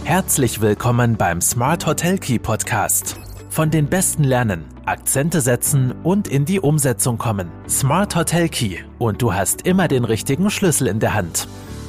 Herzlich willkommen beim Smart Hotel Key Podcast. Von den Besten lernen, Akzente setzen und in die Umsetzung kommen. Smart Hotel Key und du hast immer den richtigen Schlüssel in der Hand.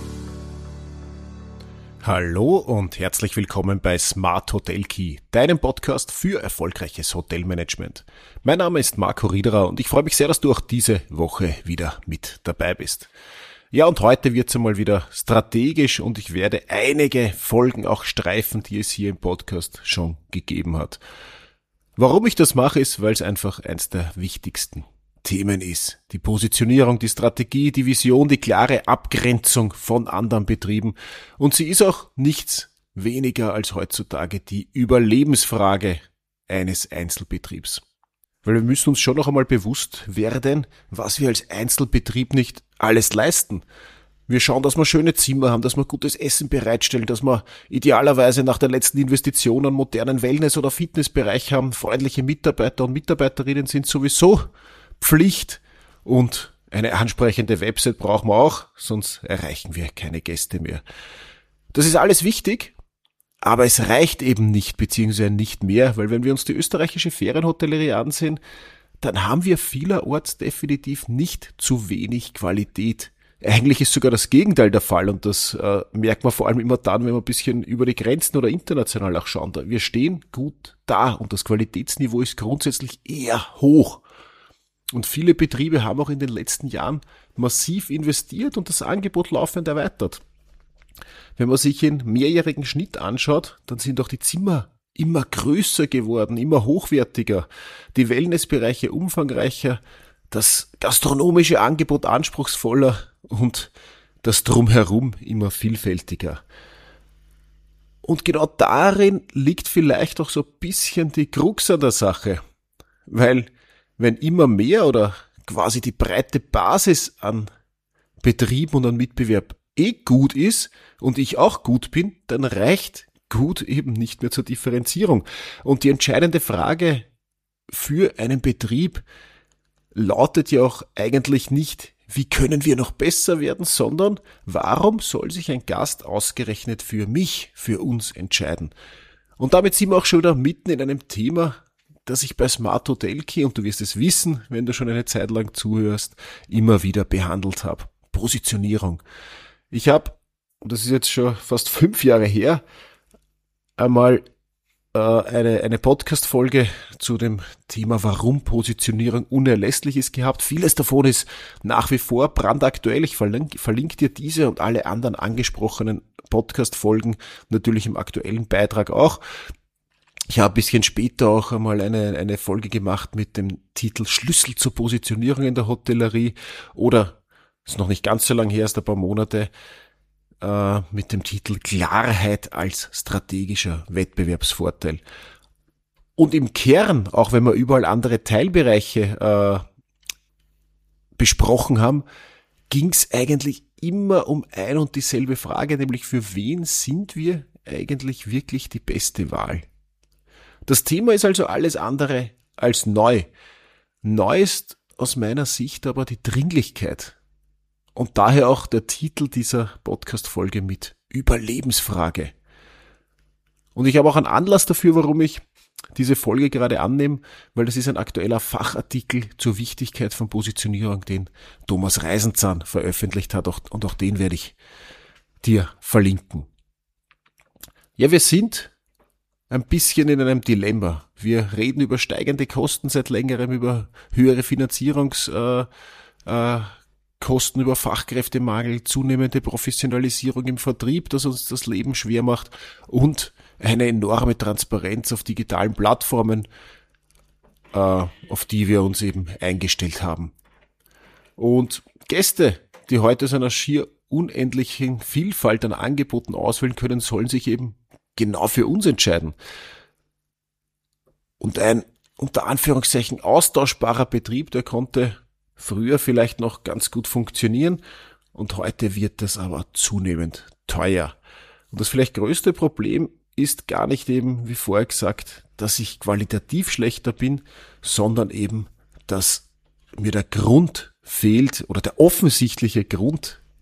Hallo und herzlich willkommen bei Smart Hotel Key, deinem Podcast für erfolgreiches Hotelmanagement. Mein Name ist Marco Riederer und ich freue mich sehr, dass du auch diese Woche wieder mit dabei bist. Ja, und heute wird es einmal wieder strategisch und ich werde einige Folgen auch streifen, die es hier im Podcast schon gegeben hat. Warum ich das mache, ist, weil es einfach eins der wichtigsten Themen ist. Die Positionierung, die Strategie, die Vision, die klare Abgrenzung von anderen Betrieben. Und sie ist auch nichts weniger als heutzutage die Überlebensfrage eines Einzelbetriebs. Weil wir müssen uns schon noch einmal bewusst werden, was wir als Einzelbetrieb nicht alles leisten. Wir schauen, dass wir schöne Zimmer haben, dass wir gutes Essen bereitstellen, dass wir idealerweise nach der letzten Investition einen modernen Wellness- oder Fitnessbereich haben. Freundliche Mitarbeiter und Mitarbeiterinnen sind sowieso Pflicht und eine ansprechende Website brauchen wir auch, sonst erreichen wir keine Gäste mehr. Das ist alles wichtig, aber es reicht eben nicht, beziehungsweise nicht mehr, weil wenn wir uns die österreichische Ferienhotellerie ansehen, dann haben wir vielerorts definitiv nicht zu wenig Qualität. Eigentlich ist sogar das Gegenteil der Fall und das merkt man vor allem immer dann, wenn wir ein bisschen über die Grenzen oder international auch schauen. Wir stehen gut da und das Qualitätsniveau ist grundsätzlich eher hoch. Und viele Betriebe haben auch in den letzten Jahren massiv investiert und das Angebot laufend erweitert. Wenn man sich den mehrjährigen Schnitt anschaut, dann sind auch die Zimmer immer größer geworden, immer hochwertiger, die Wellnessbereiche umfangreicher, das gastronomische Angebot anspruchsvoller und das Drumherum immer vielfältiger. Und genau darin liegt vielleicht auch so ein bisschen die Krux an der Sache, weil wenn immer mehr oder quasi die breite Basis an Betrieb und an Mitbewerb gut ist und ich auch gut bin, dann reicht gut eben nicht mehr zur Differenzierung. Und die entscheidende Frage für einen Betrieb lautet ja auch eigentlich nicht, wie können wir noch besser werden, sondern warum soll sich ein Gast ausgerechnet für mich, für uns entscheiden? Und damit sind wir auch schon wieder mitten in einem Thema, das ich bei Smart Hotel Key, und du wirst es wissen, wenn du schon eine Zeit lang zuhörst, immer wieder behandelt habe. Positionierung. Ich habe, und das ist jetzt schon fast 5 Jahre her, einmal eine Podcast-Folge zu dem Thema, warum Positionierung unerlässlich ist, gehabt. Vieles davon ist nach wie vor brandaktuell. Ich verlinke dir diese und alle anderen angesprochenen Podcast-Folgen natürlich im aktuellen Beitrag auch. Ich habe ein bisschen später auch einmal eine Folge gemacht mit dem Titel Schlüssel zur Positionierung in der Hotellerie oder, ist noch nicht ganz so lang her, erst ein paar Monate, mit dem Titel Klarheit als strategischer Wettbewerbsvorteil. Und im Kern, auch wenn wir überall andere Teilbereiche besprochen haben, ging es eigentlich immer um ein und dieselbe Frage, nämlich für wen sind wir eigentlich wirklich die beste Wahl? Das Thema ist also alles andere als neu. Neu ist aus meiner Sicht aber die Dringlichkeit. Und daher auch der Titel dieser Podcast-Folge mit Überlebensfrage. Und ich habe auch einen Anlass dafür, warum ich diese Folge gerade annehme, weil das ist ein aktueller Fachartikel zur Wichtigkeit von Positionierung, den Thomas Reisenzahn veröffentlicht hat, und auch den werde ich dir verlinken. Ja, wir sind ein bisschen in einem Dilemma. Wir reden über steigende Kosten seit längerem, über höhere Finanzierungskosten, über Fachkräftemangel, zunehmende Professionalisierung im Vertrieb, das uns das Leben schwer macht und eine enorme Transparenz auf digitalen Plattformen, auf die wir uns eben eingestellt haben. Und Gäste, die heute aus einer schier unendlichen Vielfalt an Angeboten auswählen können, sollen sich eben genau für uns entscheiden. Und ein unter Anführungszeichen austauschbarer Betrieb, der konnte früher vielleicht noch ganz gut funktionieren und heute wird das aber zunehmend teuer. Und das vielleicht größte Problem ist gar nicht eben, wie vorher gesagt, dass ich qualitativ schlechter bin, sondern eben, dass mir der Grund fehlt oder der offensichtliche Grund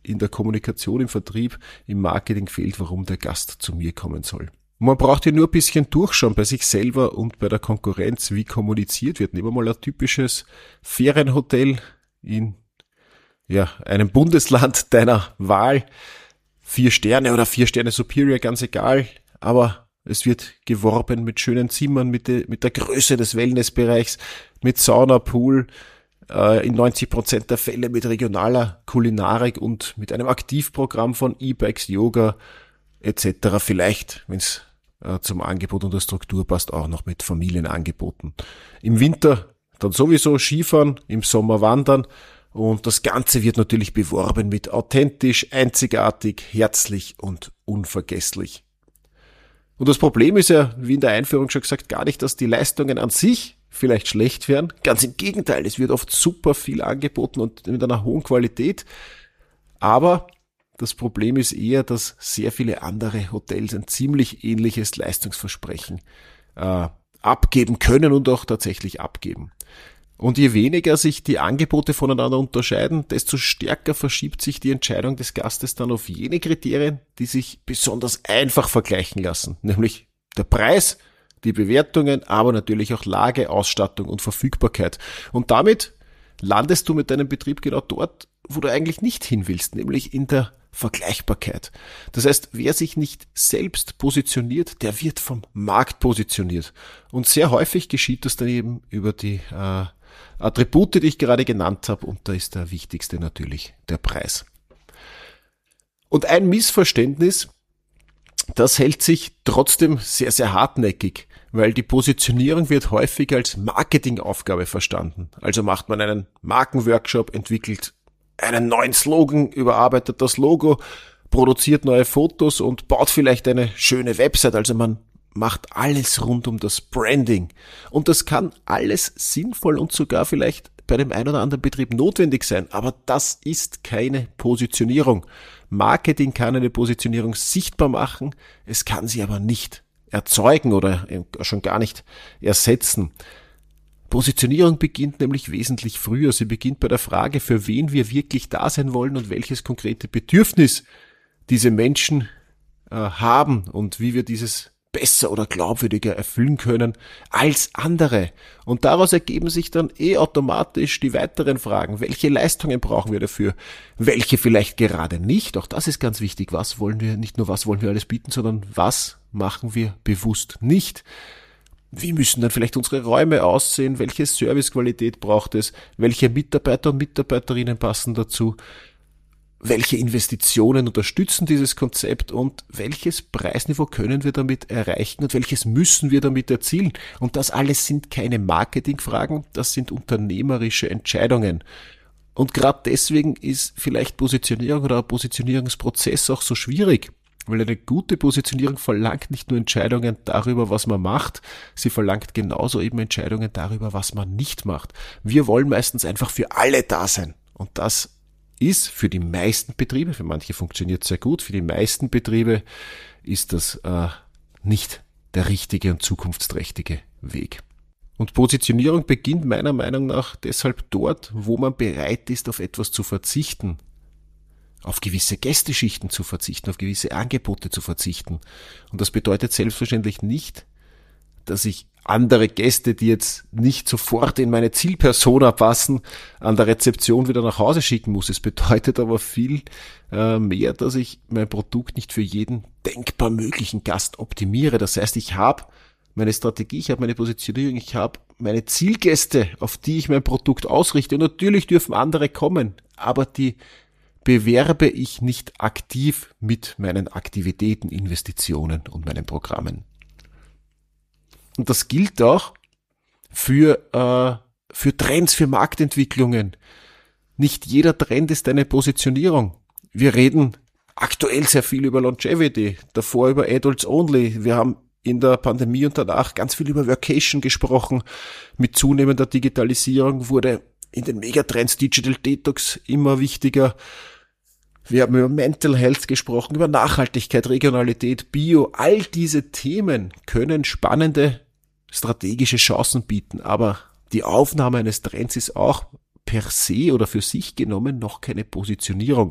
in der Kommunikation, im Vertrieb, im Marketing fehlt, warum der Gast zu mir kommen soll. Und man braucht hier nur ein bisschen durchschauen bei sich selber und bei der Konkurrenz, wie kommuniziert wird. Nehmen wir mal ein typisches Ferienhotel in einem Bundesland deiner Wahl. 4 Sterne oder 4 Sterne Superior, ganz egal, aber es wird geworben mit schönen Zimmern, mit der Größe des Wellnessbereichs, mit Sauna, Pool, in 90% der Fälle mit regionaler Kulinarik und mit einem Aktivprogramm von E-Bikes, Yoga etc. Vielleicht, wenn es zum Angebot und der Struktur passt, auch noch mit Familienangeboten. Im Winter dann sowieso Skifahren, im Sommer Wandern und das Ganze wird natürlich beworben mit authentisch, einzigartig, herzlich und unvergesslich. Und das Problem ist ja, wie in der Einführung schon gesagt, gar nicht, dass die Leistungen an sich vielleicht schlecht wären. Ganz im Gegenteil, es wird oft super viel angeboten und mit einer hohen Qualität. Aber das Problem ist eher, dass sehr viele andere Hotels ein ziemlich ähnliches Leistungsversprechen abgeben können und auch tatsächlich abgeben. Und je weniger sich die Angebote voneinander unterscheiden, desto stärker verschiebt sich die Entscheidung des Gastes dann auf jene Kriterien, die sich besonders einfach vergleichen lassen, nämlich der Preis, die Bewertungen, aber natürlich auch Lage, Ausstattung und Verfügbarkeit. Und damit landest du mit deinem Betrieb genau dort, wo du eigentlich nicht hin willst, nämlich in der Vergleichbarkeit. Das heißt, wer sich nicht selbst positioniert, der wird vom Markt positioniert. Und sehr häufig geschieht das dann eben über die Attribute, die ich gerade genannt habe, und da ist der wichtigste natürlich der Preis. Und ein Missverständnis, das hält sich trotzdem sehr, sehr hartnäckig, weil die Positionierung wird häufig als Marketingaufgabe verstanden. Also macht man einen Markenworkshop, entwickelt einen neuen Slogan, überarbeitet das Logo, produziert neue Fotos und baut vielleicht eine schöne Website. Also man macht alles rund um das Branding. Und das kann alles sinnvoll und sogar vielleicht bei dem einen oder anderen Betrieb notwendig sein. Aber das ist keine Positionierung. Marketing kann eine Positionierung sichtbar machen, es kann sie aber nicht erzeugen oder schon gar nicht ersetzen. Positionierung beginnt nämlich wesentlich früher. Sie beginnt bei der Frage, für wen wir wirklich da sein wollen und welches konkrete Bedürfnis diese Menschen haben und wie wir dieses besser oder glaubwürdiger erfüllen können als andere. Und daraus ergeben sich dann automatisch die weiteren Fragen. Welche Leistungen brauchen wir dafür? Welche vielleicht gerade nicht? Auch das ist ganz wichtig. Was wollen wir, nicht nur was wollen wir alles bieten, sondern was machen wir bewusst nicht? Wie müssen dann vielleicht unsere Räume aussehen? Welche Servicequalität braucht es? Welche Mitarbeiter und Mitarbeiterinnen passen dazu? Welche Investitionen unterstützen dieses Konzept und welches Preisniveau können wir damit erreichen und welches müssen wir damit erzielen? Und das alles sind keine Marketingfragen, das sind unternehmerische Entscheidungen. Und gerade deswegen ist vielleicht Positionierung oder ein Positionierungsprozess auch so schwierig, weil eine gute Positionierung verlangt nicht nur Entscheidungen darüber, was man macht, sie verlangt genauso eben Entscheidungen darüber, was man nicht macht. Wir wollen meistens einfach für alle da sein und das ist für die meisten Betriebe, für manche funktioniert es sehr gut, für die meisten Betriebe ist das nicht der richtige und zukunftsträchtige Weg. Und Positionierung beginnt meiner Meinung nach deshalb dort, wo man bereit ist, auf etwas zu verzichten, auf gewisse Gästeschichten zu verzichten, auf gewisse Angebote zu verzichten. Und das bedeutet selbstverständlich nicht, dass ich andere Gäste, die jetzt nicht sofort in meine Zielpersona passen, an der Rezeption wieder nach Hause schicken muss. Es bedeutet aber viel mehr, dass ich mein Produkt nicht für jeden denkbar möglichen Gast optimiere. Das heißt, ich habe meine Strategie, ich habe meine Positionierung, ich habe meine Zielgäste, auf die ich mein Produkt ausrichte. Und natürlich dürfen andere kommen, aber die bewerbe ich nicht aktiv mit meinen Aktivitäten, Investitionen und meinen Programmen. Und das gilt auch für Trends, für Marktentwicklungen. Nicht jeder Trend ist eine Positionierung. Wir reden aktuell sehr viel über Longevity, davor über Adults Only. Wir haben in der Pandemie und danach ganz viel über Workation gesprochen. Mit zunehmender Digitalisierung wurde in den Megatrends Digital Detox immer wichtiger. Wir haben über Mental Health gesprochen, über Nachhaltigkeit, Regionalität, Bio. All diese Themen können spannende strategische Chancen bieten, aber die Aufnahme eines Trends ist auch per se oder für sich genommen noch keine Positionierung.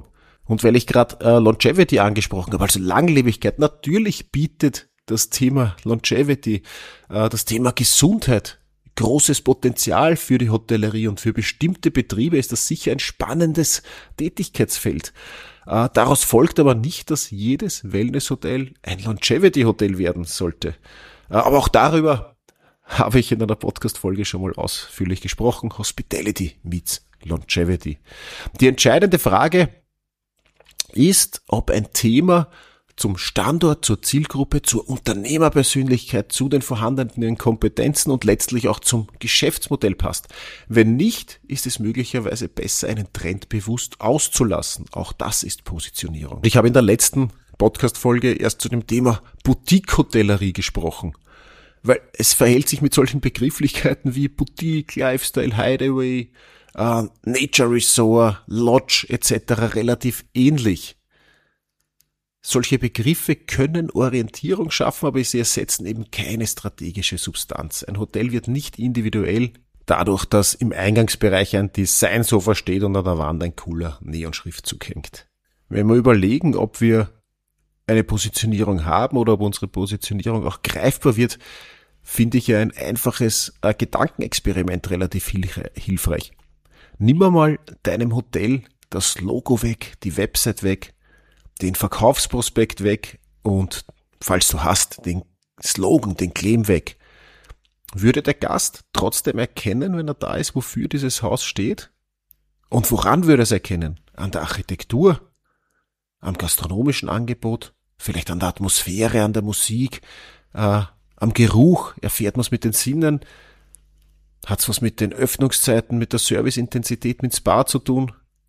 Und weil ich gerade Longevity angesprochen habe, also Langlebigkeit, natürlich bietet das Thema Longevity, das Thema Gesundheit, großes Potenzial für die Hotellerie, und für bestimmte Betriebe ist das sicher ein spannendes Tätigkeitsfeld. Daraus folgt aber nicht, dass jedes Wellnesshotel ein Longevity-Hotel werden sollte. Aber auch darüber habe ich in einer Podcast-Folge schon mal ausführlich gesprochen. Hospitality meets Longevity. Die entscheidende Frage ist, ob ein Thema zum Standort, zur Zielgruppe, zur Unternehmerpersönlichkeit, zu den vorhandenen Kompetenzen und letztlich auch zum Geschäftsmodell passt. Wenn nicht, ist es möglicherweise besser, einen Trend bewusst auszulassen. Auch das ist Positionierung. Ich habe in der letzten Podcast-Folge erst zu dem Thema Boutique-Hotellerie gesprochen, weil es verhält sich mit solchen Begrifflichkeiten wie Boutique, Lifestyle, Hideaway, Nature Resort, Lodge etc. relativ ähnlich. Solche Begriffe können Orientierung schaffen, aber sie ersetzen eben keine strategische Substanz. Ein Hotel wird nicht individuell dadurch, dass im Eingangsbereich ein Designsofa steht und an der Wand ein cooler Neonschriftzug hängt. Wenn wir überlegen, ob wir eine Positionierung haben oder ob unsere Positionierung auch greifbar wird, finde ich ja ein einfaches Gedankenexperiment relativ hilfreich. Nimm mal deinem Hotel das Logo weg, die Website weg, den Verkaufsprospekt weg und, falls du hast, den Slogan, den Claim weg. Würde der Gast trotzdem erkennen, wenn er da ist, wofür dieses Haus steht? Und woran würde er es erkennen? An der Architektur? Am gastronomischen Angebot? Vielleicht an der Atmosphäre, an der Musik? Am Geruch? Erfährt man es mit den Sinnen? Hat es was mit den Öffnungszeiten, mit der Serviceintensität, mit Spa zu tun?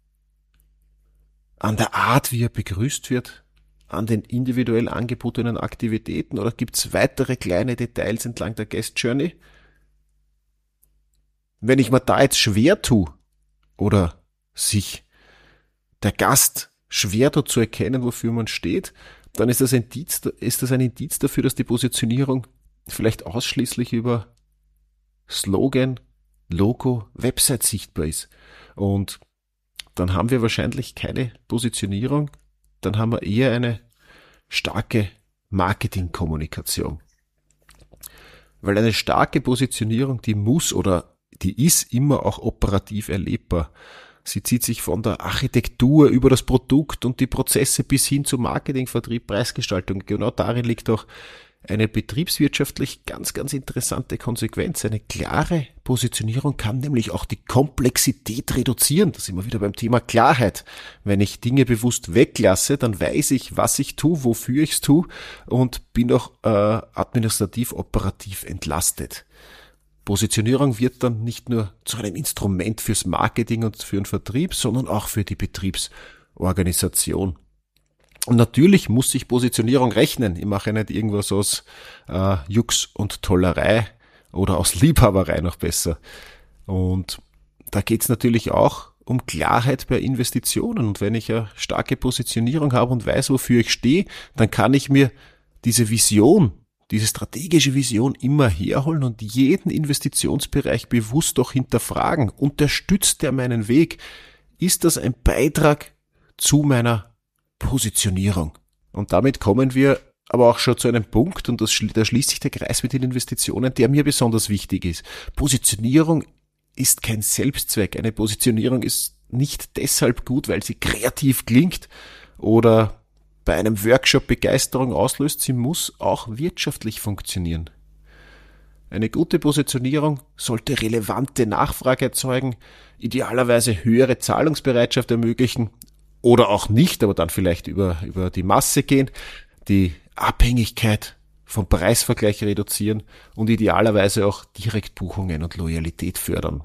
An der Art, wie er begrüßt wird, an den individuell angebotenen Aktivitäten, oder gibt es weitere kleine Details entlang der Guest Journey? Wenn ich mir da jetzt schwer tue oder sich der Gast schwer tut zu erkennen, wofür man steht, dann ist das ein Indiz dafür, dass die Positionierung vielleicht ausschließlich über Slogan, Logo, Website sichtbar ist. Und dann haben wir wahrscheinlich keine Positionierung, dann haben wir eher eine starke Marketingkommunikation. Weil eine starke Positionierung, die ist immer auch operativ erlebbar. Sie zieht sich von der Architektur über das Produkt und die Prozesse bis hin zu Marketing, Vertrieb, Preisgestaltung. Genau darin liegt auch eine betriebswirtschaftlich ganz, ganz interessante Konsequenz. Eine klare Positionierung kann nämlich auch die Komplexität reduzieren. Da sind wir wieder beim Thema Klarheit. Wenn ich Dinge bewusst weglasse, dann weiß ich, was ich tue, wofür ich es tue, und bin auch administrativ operativ entlastet. Positionierung wird dann nicht nur zu einem Instrument fürs Marketing und für den Vertrieb, sondern auch für die Betriebsorganisation. Und natürlich muss sich Positionierung rechnen. Ich mache nicht irgendwas aus Jux und Tollerei oder aus Liebhaberei noch besser. Und da geht's natürlich auch um Klarheit bei Investitionen. Und wenn ich eine starke Positionierung habe und weiß, wofür ich stehe, dann kann ich mir diese Vision, diese strategische Vision immer herholen und jeden Investitionsbereich bewusst auch hinterfragen. Unterstützt der meinen Weg? Ist das ein Beitrag zu meiner Positionierung? Und damit kommen wir aber auch schon zu einem Punkt, und da schließt sich der Kreis mit den Investitionen, der mir besonders wichtig ist. Positionierung ist kein Selbstzweck. Eine Positionierung ist nicht deshalb gut, weil sie kreativ klingt oder bei einem Workshop Begeisterung auslöst. Sie muss auch wirtschaftlich funktionieren. Eine gute Positionierung sollte relevante Nachfrage erzeugen, idealerweise höhere Zahlungsbereitschaft ermöglichen oder auch nicht, aber dann vielleicht über die Masse gehen, die Abhängigkeit vom Preisvergleich reduzieren und idealerweise auch Direktbuchungen und Loyalität fördern.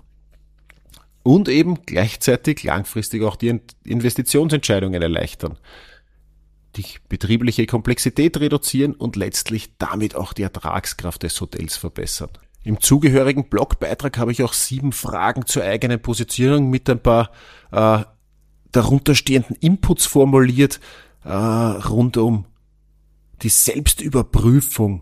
Und eben gleichzeitig langfristig auch die Investitionsentscheidungen erleichtern, die betriebliche Komplexität reduzieren und letztlich damit auch die Ertragskraft des Hotels verbessern. Im zugehörigen Blogbeitrag habe ich auch 7 Fragen zur eigenen Positionierung mit ein paar darunterstehenden Inputs formuliert, rund um die Selbstüberprüfung.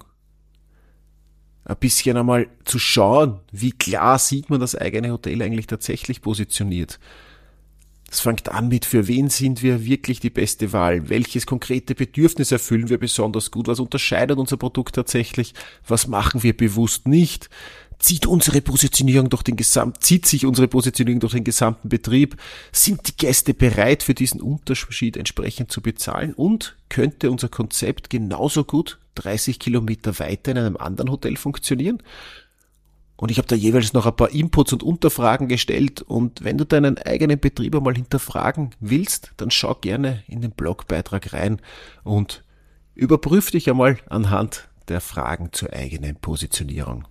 Ein bisschen einmal zu schauen, wie klar sieht man das eigene Hotel eigentlich tatsächlich positioniert. Es fängt an mit, für wen sind wir wirklich die beste Wahl? Welches konkrete Bedürfnis erfüllen wir besonders gut? Was unterscheidet unser Produkt tatsächlich? Was machen wir bewusst nicht? Zieht sich unsere Positionierung durch den gesamten Betrieb? Sind die Gäste bereit, für diesen Unterschied entsprechend zu bezahlen? Und könnte unser Konzept genauso gut 30 Kilometer weiter in einem anderen Hotel funktionieren? Und ich habe da jeweils noch ein paar Inputs und Unterfragen gestellt, und wenn du deinen eigenen Betrieb einmal hinterfragen willst, dann schau gerne in den Blogbeitrag rein und überprüf dich einmal anhand der Fragen zur eigenen Positionierung.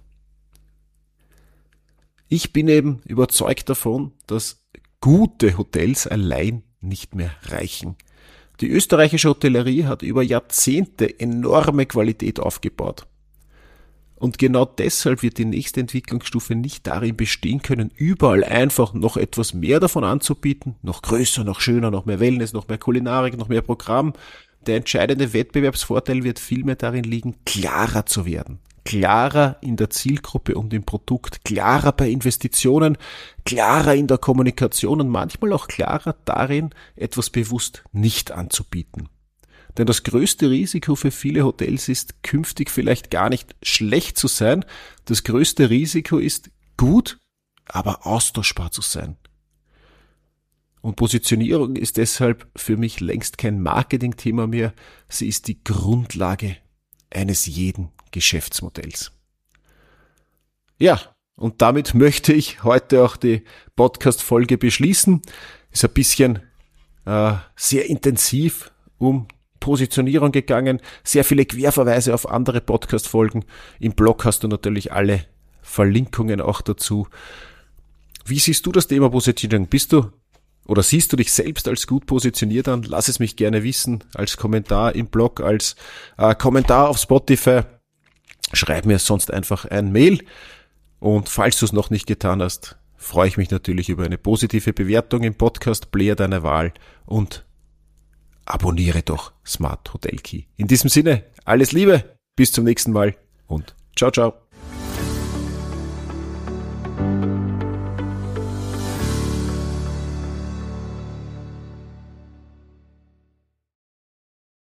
Ich bin eben überzeugt davon, dass gute Hotels allein nicht mehr reichen. Die österreichische Hotellerie hat über Jahrzehnte enorme Qualität aufgebaut. Und genau deshalb wird die nächste Entwicklungsstufe nicht darin bestehen können, überall einfach noch etwas mehr davon anzubieten, noch größer, noch schöner, noch mehr Wellness, noch mehr Kulinarik, noch mehr Programm. Der entscheidende Wettbewerbsvorteil wird vielmehr darin liegen, klarer zu werden. Klarer in der Zielgruppe und im Produkt, klarer bei Investitionen, klarer in der Kommunikation und manchmal auch klarer darin, etwas bewusst nicht anzubieten. Denn das größte Risiko für viele Hotels ist, künftig vielleicht gar nicht schlecht zu sein. Das größte Risiko ist, gut, aber austauschbar zu sein. Und Positionierung ist deshalb für mich längst kein Marketingthema mehr. Sie ist die Grundlage eines jeden Geschäftsmodells. Ja, und damit möchte ich heute auch die Podcast-Folge beschließen. Ist ein bisschen sehr intensiv um Positionierung gegangen, sehr viele Querverweise auf andere Podcast-Folgen. Im Blog hast du natürlich alle Verlinkungen auch dazu. Wie siehst du das Thema Positionierung? Siehst du dich selbst als gut positioniert an? Lass es mich gerne wissen, als Kommentar im Blog, als Kommentar auf Spotify. Schreib mir sonst einfach ein Mail. Und falls du es noch nicht getan hast, freue ich mich natürlich über eine positive Bewertung im Podcast-Player deiner Wahl und abonniere doch Smart Hotel Key. In diesem Sinne, alles Liebe, bis zum nächsten Mal und ciao, ciao.